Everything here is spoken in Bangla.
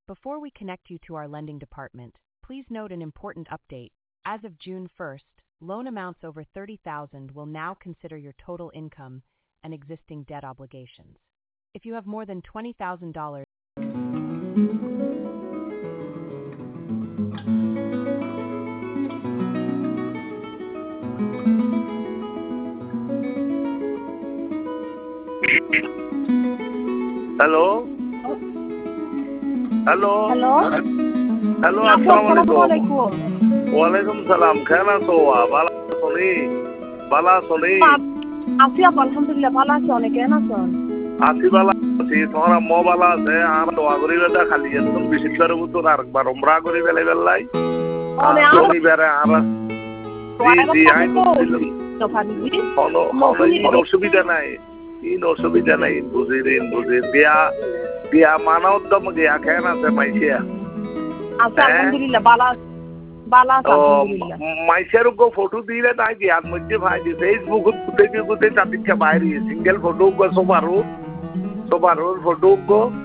Before we connect you to our lending department, please note an important update. As of June 1st, loan amounts over $30,000 will now consider your total income and existing debt obligations. If you have more than $20,000, hello hello hello hello अस्सलाम अस्सलाम वालेकुम। वालेकुम सलाम কেনা তো বালা শুনি বালা শুনি আছি আপা আলহামদুলিল্লাহ ভালো আছি অনেক কেন আছেন? আসি বালা আছি তোমার আম্মা বালা আছে আর দোয়া করি বেটা খালি একদম বেশি করে বুঝতো আরেকবার উমরা করি বেলে বেলাই তুমি বেরে আর জি আই তো ফাদিবি হলো হলো অসুবিধা নাই অসুবিধা নাই বুঝি দিয়া দিয়া মানবদম গিয়া কেন আছে মাইছিয়া আচ্ছা আলহামদুলিল্লাহ ভালো ভালো আছি আলহামদুলিল্লাহ। মাইসের গো ফটো দিলে তাই গিয়ার মধ্যে ভাই দি ফেসবুক গুতে চাপিকা বাইরে সিঙ্গেল ফটো গো সোবারো ফটো গো